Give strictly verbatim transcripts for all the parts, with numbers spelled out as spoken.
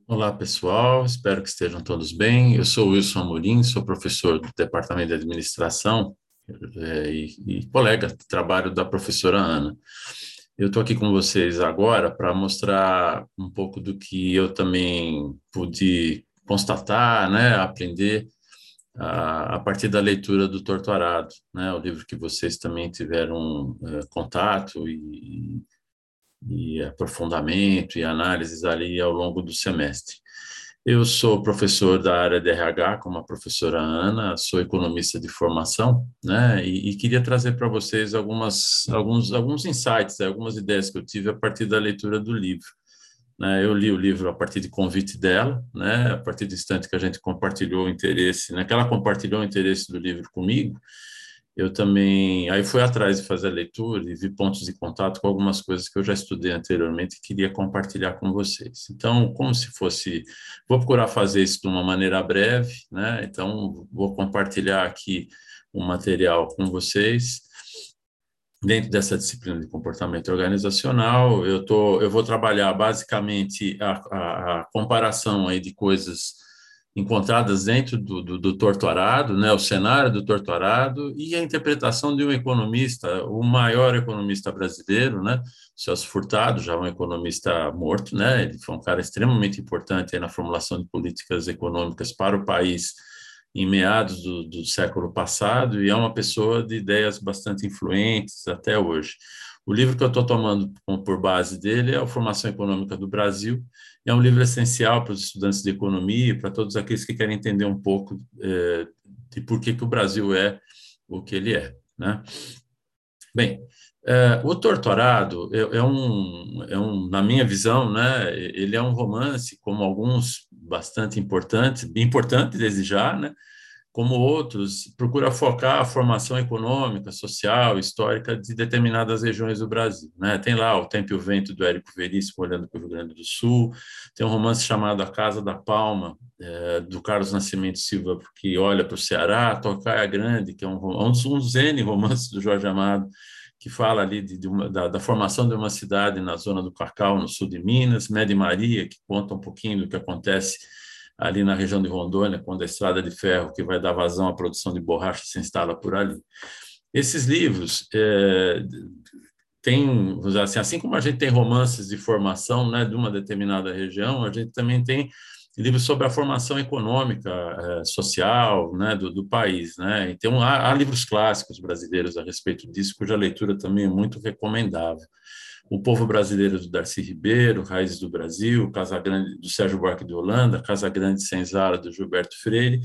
Olá, pessoal. Espero que estejam todos bem. Eu sou o Wilson Amorim, sou professor do Departamento de Administração eh, e, e colega de trabalho da professora Ana. Eu estou aqui com vocês agora para mostrar um pouco do que eu também pude constatar, né, aprender a, a partir da leitura do Torturado, né, o livro que vocês também tiveram eh, contato e, e aprofundamento e análises ali ao longo do semestre. Eu sou professor da área de R H, como a professora Ana, sou economista de formação, né? E, e queria trazer para vocês algumas, alguns, alguns insights, algumas ideias que eu tive a partir da leitura do livro. Né? Eu li o livro a partir de convite dela, né? A partir do instante que a gente compartilhou o interesse, né? Que ela compartilhou o interesse do livro comigo, eu também, aí fui atrás de fazer a leitura e vi pontos de contato com algumas coisas que eu já estudei anteriormente e queria compartilhar com vocês. Então, como se fosse, vou procurar fazer isso de uma maneira breve, né? Então, vou compartilhar aqui um material com vocês. Dentro dessa disciplina de comportamento organizacional, eu tô, eu vou trabalhar basicamente a, a, a comparação aí de coisas encontradas dentro do, do, do torturado, né, o cenário do torturado e a interpretação de um economista, o maior economista brasileiro, né, Celso Furtado, já um economista morto, né, ele foi um cara extremamente importante aí na formulação de políticas econômicas para o país em meados do, do século passado e é uma pessoa de ideias bastante influentes até hoje. O livro que eu estou tomando por base dele é a Formação Econômica do Brasil. É um livro essencial para os estudantes de economia, para todos aqueles que querem entender um pouco eh, de por que, que o Brasil é o que ele é, né? Bem, eh, o Torturado é, é um, é um, na minha visão, né, ele é um romance, como alguns bastante importantes, importante desde já, né, como outros, procura focar a formação econômica, social, histórica de determinadas regiões do Brasil. Né? Tem lá O Tempo e o Vento, do Érico Veríssimo, olhando para o Rio Grande do Sul, tem um romance chamado A Casa da Palma, é, do Carlos Nascimento Silva, que olha para o Ceará, Tocaia Grande, que é um, um, dos, um dos N romances do Jorge Amado, que fala ali de, de uma, da, da formação de uma cidade na zona do Cacau, no sul de Minas, Média Maria, que conta um pouquinho do que acontece ali na região de Rondônia, quando a estrada de ferro que vai dar vazão à produção de borracha se instala por ali. Esses livros é, têm, assim, assim como a gente tem romances de formação, né, de uma determinada região, a gente também tem livros sobre a formação econômica, é, social, né, do, do país, né? Então há, há livros clássicos brasileiros a respeito disso, cuja leitura também é muito recomendável. O Povo Brasileiro, do Darcy Ribeiro, Raízes do Brasil, Casa Grande, do Sérgio Buarque de Holanda, Casa Grande Senzala, do Gilberto Freire,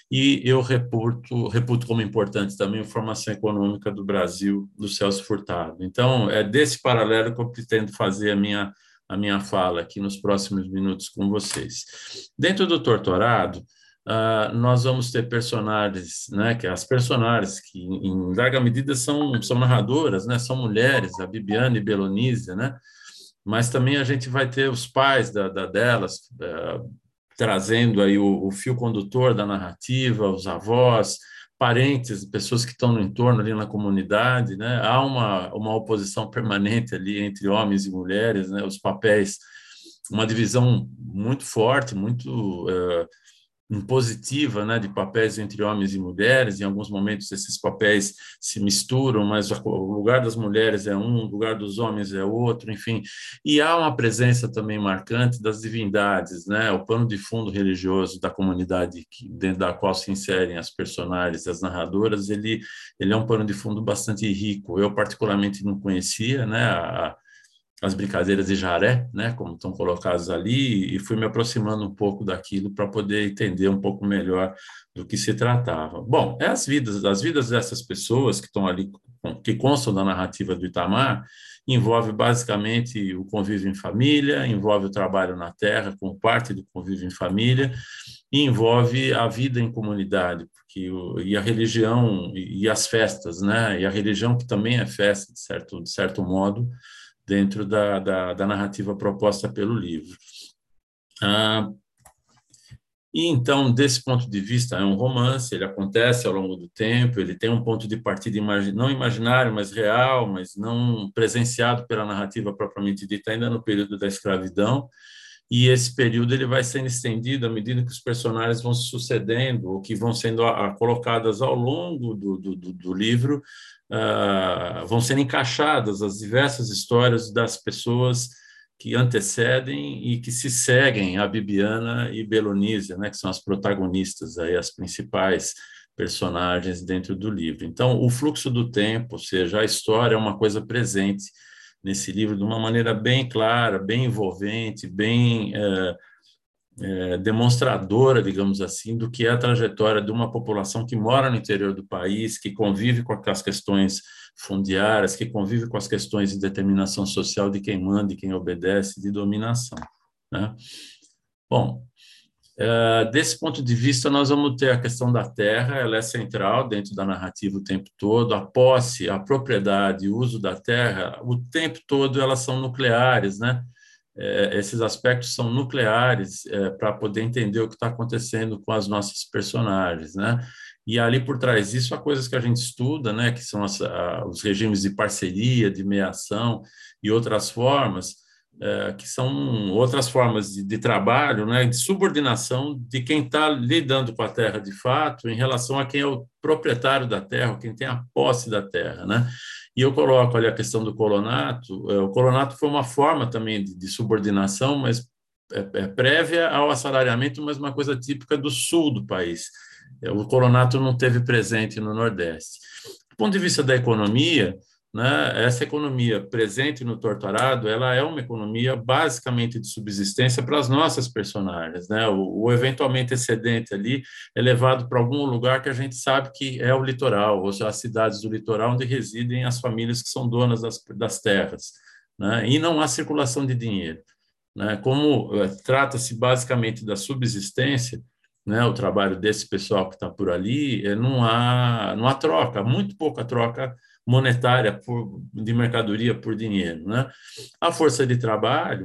e eu reputo, reputo como importante também a Formação Econômica do Brasil, do Celso Furtado. Então, é desse paralelo que eu pretendo fazer a minha, a minha fala aqui nos próximos minutos com vocês. Dentro do Torturado, Uh, nós vamos ter personagens, né, que as personagens que em larga medida são, são narradoras, né, são mulheres, a Bibiana e Belonísia, né, mas também a gente vai ter os pais da, da delas, uh, trazendo aí o, o fio condutor da narrativa, os avós, parentes, pessoas que estão no entorno ali na comunidade, né, há uma, uma oposição permanente ali entre homens e mulheres, né, os papéis, uma divisão muito forte, muito uh, impositiva, né, de papéis entre homens e mulheres. Em alguns momentos esses papéis se misturam, mas o lugar das mulheres é um, o lugar dos homens é outro, enfim. E há uma presença também marcante das divindades, né, o pano de fundo religioso da comunidade que, dentro da qual se inserem as personagens, as narradoras, ele, ele é um pano de fundo bastante rico. Eu particularmente não conhecia, né, a, as brincadeiras de Jaré, né, como estão colocadas ali, e fui me aproximando um pouco daquilo para poder entender um pouco melhor do que se tratava. Bom, é as vidas, as vidas dessas pessoas que estão ali, que constam da narrativa do Itamar, envolve basicamente o convívio em família, envolve o trabalho na terra, como parte do convívio em família, e envolve a vida em comunidade, porque o, e a religião e, e as festas, né, e a religião que também é festa de certo de certo modo dentro da, da, da narrativa proposta pelo livro. Ah, e então, desse ponto de vista, é um romance, ele acontece ao longo do tempo, ele tem um ponto de partida imagi não imaginário, mas real, mas não presenciado pela narrativa propriamente dita, ainda no período da escravidão. e esse período ele vai sendo estendido à medida que os personagens vão se sucedendo, ou que vão sendo a, a, colocadas ao longo do, do, do livro, uh, vão sendo encaixadas as diversas histórias das pessoas que antecedem e que se seguem a Bibiana e Belonísia, né, que são as protagonistas, aí, as principais personagens dentro do livro. Então, o fluxo do tempo, ou seja, a história é uma coisa presente nesse livro de uma maneira bem clara, bem envolvente, bem é, é, demonstradora, digamos assim, do que é a trajetória de uma população que mora no interior do país, que convive com as questões fundiárias, que convive com as questões de determinação social de quem manda e quem obedece, de dominação, né? Bom, é, desse ponto de vista, nós vamos ter a questão da terra, ela é central dentro da narrativa o tempo todo, a posse, a propriedade, o uso da terra, o tempo todo elas são nucleares, né? É, esses aspectos são nucleares é, para poder entender o que está acontecendo com as nossas personagens, né? E ali por trás disso há coisas que a gente estuda, né? Que são as, a, os regimes de parceria, de meação e outras formas, é, que são outras formas de, de trabalho, né? De subordinação de quem está lidando com a terra de fato em relação a quem é o proprietário da terra, quem tem a posse da terra, né? E eu coloco ali a questão do colonato. O colonato foi uma forma também de, de subordinação, mas é, é prévia ao assalariamento, mas uma coisa típica do sul do país. O colonato não teve presente no Nordeste. Do ponto de vista da economia, né, essa economia presente no Torturado, ela é uma economia basicamente de subsistência para as nossas personagens, né? O, o eventualmente excedente ali é levado para algum lugar que a gente sabe que é o litoral, ou seja, as cidades do litoral onde residem as famílias que são donas das, das terras, né? E não há circulação de dinheiro, né? Como uh, trata-se basicamente da subsistência, né, o trabalho desse pessoal que está por ali, eh, não há, não há troca, muito pouca troca monetária por, de mercadoria por dinheiro, né? A força de trabalho,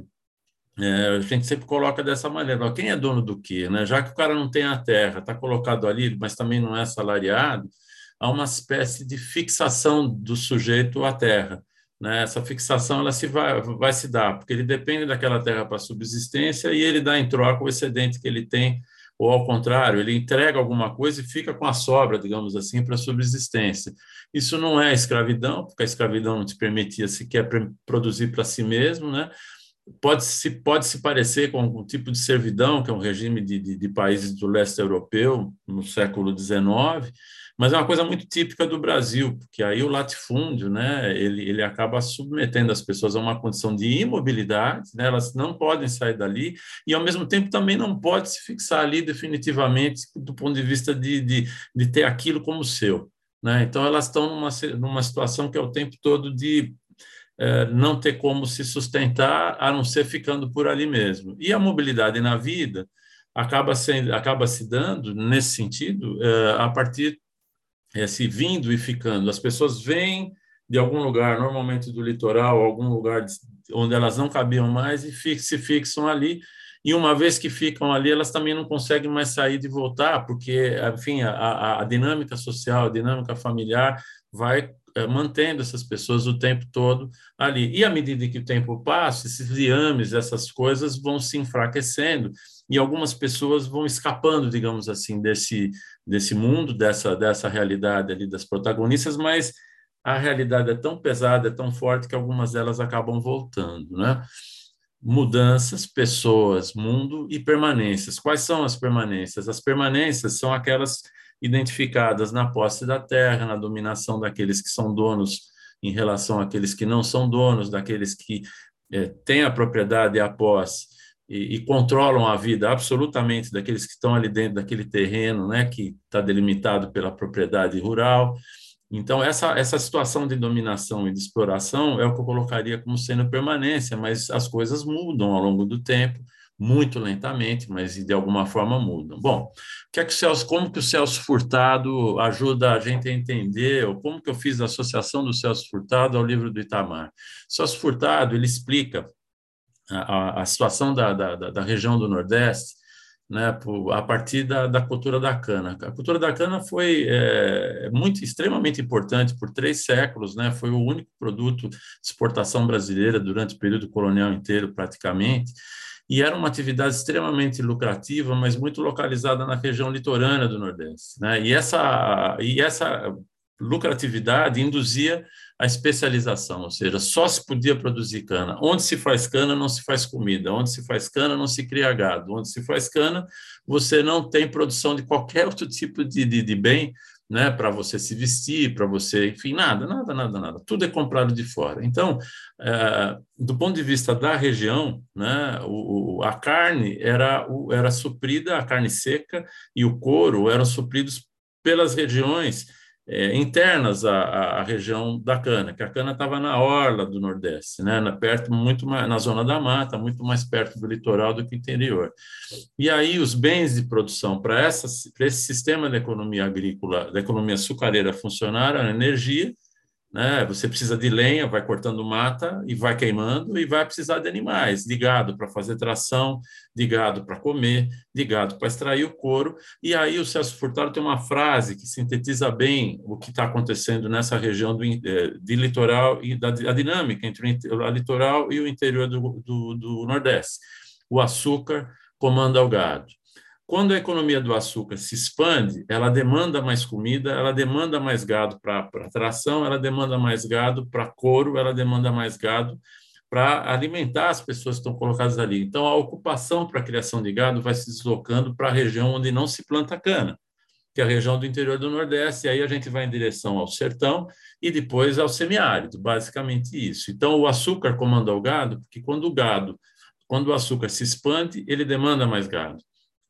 é, a gente sempre coloca dessa maneira, ó, quem é dono do quê, né? Já que o cara não tem a terra, está colocado ali, mas também não é assalariado, há uma espécie de fixação do sujeito à terra, né? Essa fixação ela se vai, vai se dar, porque ele depende daquela terra para subsistência e ele dá em troca o excedente que ele tem, ou ao contrário, ele entrega alguma coisa e fica com a sobra, digamos assim, para subsistência. Isso não é escravidão, porque a escravidão não te permitia sequer produzir para si mesmo, né? Pode se, pode se parecer com um tipo de servidão, que é um regime de, de, de países do leste europeu, no século dezenove, mas é uma coisa muito típica do Brasil, porque aí o latifúndio, né, ele, ele acaba submetendo as pessoas a uma condição de imobilidade, né, elas não podem sair dali, e ao mesmo tempo também não pode se fixar ali definitivamente do ponto de vista de, de, de ter aquilo como seu, né? Então elas estão numa, numa situação que é o tempo todo de não ter como se sustentar a não ser ficando por ali mesmo. E a mobilidade na vida acaba, sendo, acaba se dando, nesse sentido, a partir, se vindo e ficando. As pessoas vêm de algum lugar, normalmente do litoral, algum lugar onde elas não cabiam mais, e se fixam ali. E uma vez que ficam ali, elas também não conseguem mais sair e voltar, porque, enfim, a, a, a dinâmica social, a dinâmica familiar vai mantendo essas pessoas o tempo todo ali. E à medida que o tempo passa, esses liames, essas coisas vão se enfraquecendo e algumas pessoas vão escapando, digamos assim, desse, desse mundo, dessa, dessa realidade ali das protagonistas, mas a realidade é tão pesada, é tão forte que algumas delas acabam voltando, né? Mudanças, pessoas, mundo e permanências. Quais são as permanências? As permanências são aquelas identificadas na posse da terra, na dominação daqueles que são donos em relação àqueles que não são donos, daqueles que é, têm a propriedade e a posse e, e controlam a vida absolutamente daqueles que estão ali dentro daquele terreno, né, que está delimitado pela propriedade rural. Então, essa, essa situação de dominação e de exploração é o que eu colocaria como sendo permanência, mas as coisas mudam ao longo do tempo, muito lentamente, mas de alguma forma mudam. Bom, o que é que o Celso, como que o Celso Furtado ajuda a gente a entender, ou como que eu fiz a associação do Celso Furtado ao livro do Itamar? Celso Furtado, ele explica a, a, a situação da, da, da região do Nordeste, né, por, a partir da, da cultura da cana. A cultura da cana foi é, muito extremamente importante por três séculos, né, foi o único produto de exportação brasileira durante o período colonial inteiro, praticamente, e era uma atividade extremamente lucrativa, mas muito localizada na região litorânea do Nordeste, né, e essa, e essa lucratividade induzia a especialização, ou seja, só se podia produzir cana. Onde se faz cana, não se faz comida. Onde se faz cana, não se cria gado. Onde se faz cana, você não tem produção de qualquer outro tipo de, de, de bem, né, para você se vestir, para você, enfim, nada, nada, nada, nada. Tudo é comprado de fora. Então, é, do ponto de vista da região, né, o, a carne era, era suprida, a carne seca e o couro eram supridos pelas regiões é, internas à, à, região da cana, que a cana estava na orla do Nordeste, né, na, perto, muito mais, na zona da mata, muito mais perto do litoral do que o interior. E aí os bens de produção para esse sistema da economia agrícola, da economia açucareira funcionar, a energia, né? Você precisa de lenha, vai cortando mata e vai queimando, e vai precisar de animais, de gado para fazer tração, de gado para comer, de gado para extrair o couro. E aí o Celso Furtado tem uma frase que sintetiza bem o que está acontecendo nessa região do, de litoral e da a dinâmica entre o litoral e o interior do, do, do Nordeste. O açúcar comanda o gado. Quando a economia do açúcar se expande, ela demanda mais comida, ela demanda mais gado para tração, ela demanda mais gado para couro, ela demanda mais gado para alimentar as pessoas que estão colocadas ali. Então, a ocupação para a criação de gado vai se deslocando para a região onde não se planta cana, que é a região do interior do Nordeste, e aí a gente vai em direção ao sertão e depois ao semiárido, basicamente isso. Então, o açúcar comanda o gado, porque quando o gado, quando o açúcar se expande, ele demanda mais gado.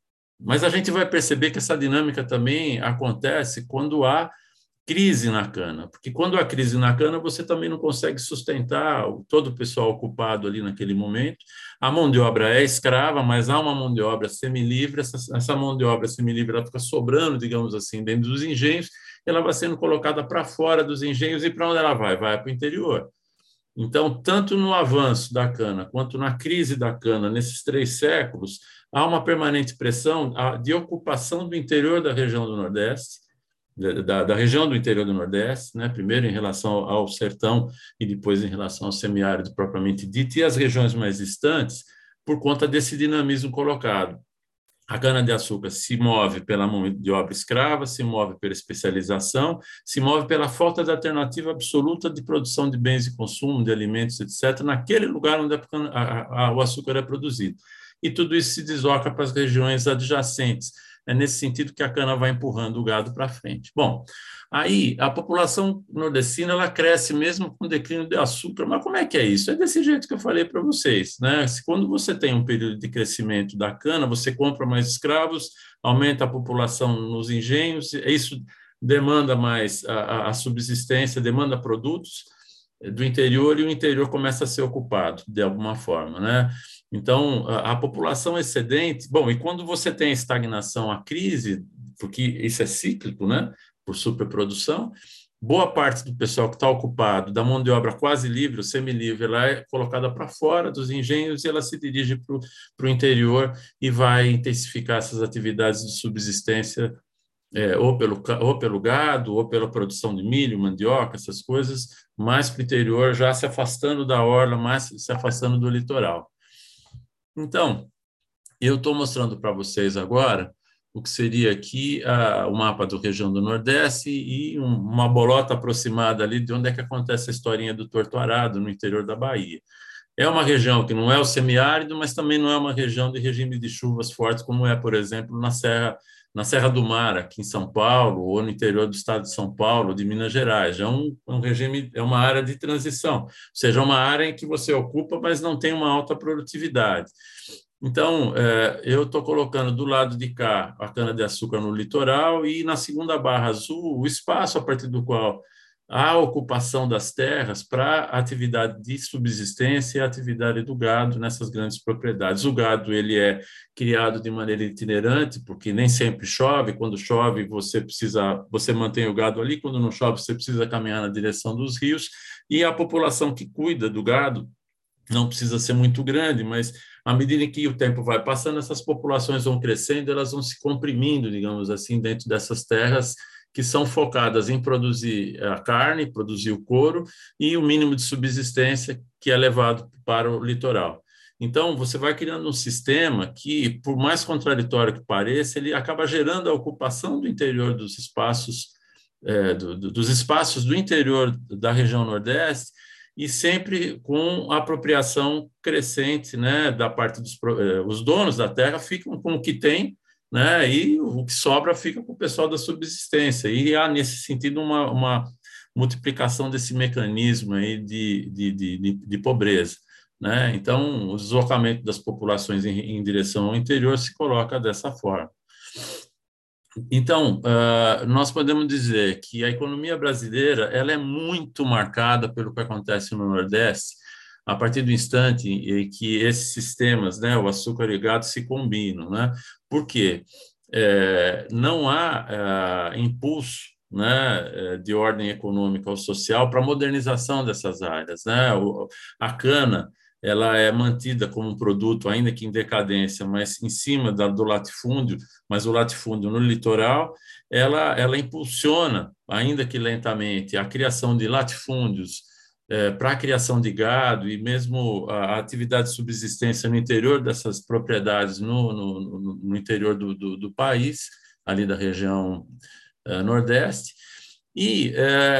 Mas a gente vai perceber que essa dinâmica também acontece quando há crise na cana, porque quando há crise na cana, você também não consegue sustentar todo o pessoal ocupado ali naquele momento. A mão de obra é escrava, mas há uma mão de obra semilivre, essa, essa mão de obra semilivre ela fica sobrando, digamos assim, dentro dos engenhos, ela vai sendo colocada para fora dos engenhos, e para onde ela vai? Vai para o interior. Então, tanto no avanço da cana quanto na crise da cana, nesses três séculos, há uma permanente pressão de ocupação do interior da região do Nordeste, da, da região do interior do Nordeste, né? Primeiro em relação ao sertão e depois em relação ao semiárido propriamente dito, e as regiões mais distantes, por conta desse dinamismo colocado. A cana-de-açúcar se move pela mão de obra escrava, se move pela especialização, se move pela falta de alternativa absoluta de produção de bens de consumo, de alimentos, etcétera, naquele lugar onde a, a, a, o açúcar é produzido. E tudo isso se desloca para as regiões adjacentes. É nesse sentido que a cana vai empurrando o gado para frente. Bom, aí a população nordestina ela cresce mesmo com declínio de açúcar. Mas como é que é isso? É desse jeito que eu falei para vocês, né? Se quando você tem um período de crescimento da cana, você compra mais escravos, aumenta a população nos engenhos, isso demanda mais a, a subsistência, demanda produtos do interior, e o interior começa a ser ocupado de alguma forma, né? Então, a, a população excedente, bom, e quando você tem a estagnação, a crise, porque isso é cíclico, né, por superprodução, boa parte do pessoal que está ocupado, da mão de obra quase livre, o semilivre, ela é colocada para fora dos engenhos e ela se dirige para o interior e vai intensificar essas atividades de subsistência, é, ou, pelo, ou pelo gado, ou pela produção de milho, mandioca, essas coisas, mais para o interior, já se afastando da orla, mais se afastando do litoral. Então, eu estou mostrando para vocês agora o que seria aqui a, o mapa da região do Nordeste e um, uma bolota aproximada ali de onde é que acontece a historinha do Torto Arado, no interior da Bahia. É uma região que não é o semiárido, mas também não é uma região de regime de chuvas fortes, como é, por exemplo, na Serra, na Serra do Mar, aqui em São Paulo, ou no interior do estado de São Paulo, de Minas Gerais. É um, um regime, é uma área de transição, ou seja, uma área em que você ocupa, mas não tem uma alta produtividade. Então, é, eu estou colocando do lado de cá a cana-de-açúcar no litoral e na segunda barra azul o espaço a partir do qual a ocupação das terras para a atividade de subsistência e a atividade do gado nessas grandes propriedades. O gado ele é criado de maneira itinerante, porque nem sempre chove. Quando chove, você precisa, você mantém o gado ali. Quando não chove, você precisa caminhar na direção dos rios. E a população que cuida do gado não precisa ser muito grande, mas à medida em que o tempo vai passando, essas populações vão crescendo, elas vão se comprimindo, digamos assim, dentro dessas terras que são focadas em produzir a carne, produzir o couro e o mínimo de subsistência que é levado para o litoral. Então, você vai criando um sistema que, por mais contraditório que pareça, ele acaba gerando a ocupação do interior dos espaços, é, do, do, dos espaços do interior da região Nordeste, e sempre com apropriação crescente, né, da parte dos os donos da terra ficam com o que tem, né, e o que sobra fica com o pessoal da subsistência. E há, nesse sentido, uma, uma multiplicação desse mecanismo aí de, de, de, de pobreza. Né? Então, o deslocamento das populações em, em direção ao interior se coloca dessa forma. Então, uh, nós podemos dizer que a economia brasileira ela é muito marcada pelo que acontece no Nordeste, a partir do instante em que esses sistemas, né, o açúcar e o gado, se combinam. Né? Por quê? É, não há uh, impulso, né, de ordem econômica ou social para a modernização dessas áreas. Né? O, a cana ela é mantida como um produto, ainda que em decadência, mas em cima da, do latifúndio, mas o latifúndio no litoral, ela, ela impulsiona, ainda que lentamente, a criação de latifúndios é, para a criação de gado e mesmo a, a atividade de subsistência no interior dessas propriedades, no, no, no interior do, do, do país, ali da região é, Nordeste. E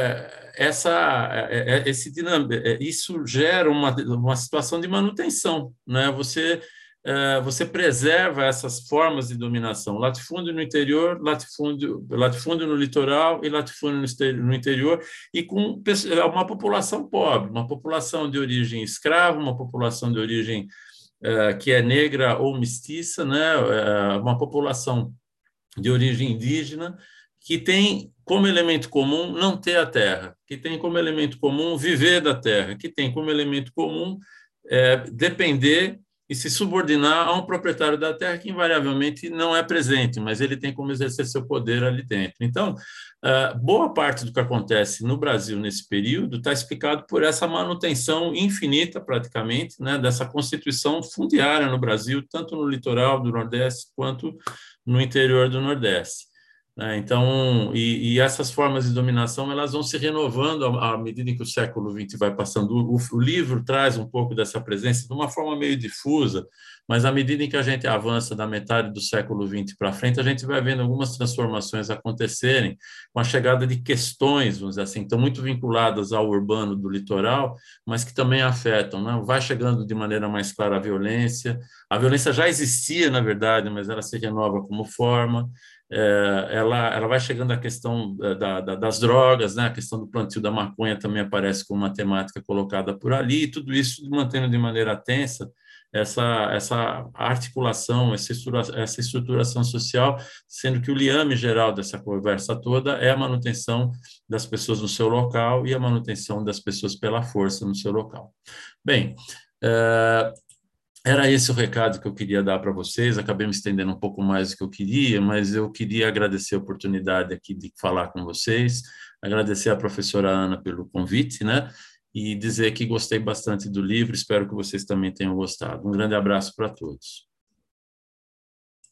é, essa, é, é, esse dinam, é, isso gera uma, uma situação de manutenção, né? Você é, você preserva essas formas de dominação, latifúndio no interior, latifúndio, latifúndio no litoral e latifúndio no interior, e com uma população pobre, uma população de origem escrava, uma população de origem é, que é negra ou mestiça, né? É, uma população de origem indígena, que tem como elemento comum não ter a terra, que tem como elemento comum viver da terra, que tem como elemento comum é, depender e se subordinar a um proprietário da terra que invariavelmente não é presente, mas ele tem como exercer seu poder ali dentro. Então, boa parte do que acontece no Brasil nesse período está explicado por essa manutenção infinita, praticamente, né, dessa constituição fundiária no Brasil, tanto no litoral do Nordeste quanto no interior do Nordeste. Então, e, e essas formas de dominação elas vão se renovando à, à medida em que o século vinte vai passando. O, o livro traz um pouco dessa presença de uma forma meio difusa, mas à medida em que a gente avança da metade do século vinte para frente, a gente vai vendo algumas transformações acontecerem com a chegada de questões, vamos dizer assim, que estão muito vinculadas ao urbano do litoral, mas que também afetam. Né? Vai chegando de maneira mais clara a violência. A violência já existia, na verdade, mas ela se renova como forma. É, ela, ela vai chegando à questão da, da, das drogas, né? A questão do plantio da maconha também aparece como uma temática colocada por ali, e tudo isso mantendo de maneira tensa essa, essa articulação, essa, estrutura, essa estruturação social, sendo que o liame geral dessa conversa toda é a manutenção das pessoas no seu local e a manutenção das pessoas pela força no seu local. Bem, é, era esse o recado que eu queria dar para vocês. Acabei me estendendo um pouco mais do que eu queria, mas eu queria agradecer a oportunidade aqui de falar com vocês, agradecer à professora Ana pelo convite, né? E dizer que gostei bastante do livro, espero que vocês também tenham gostado. Um grande abraço para todos.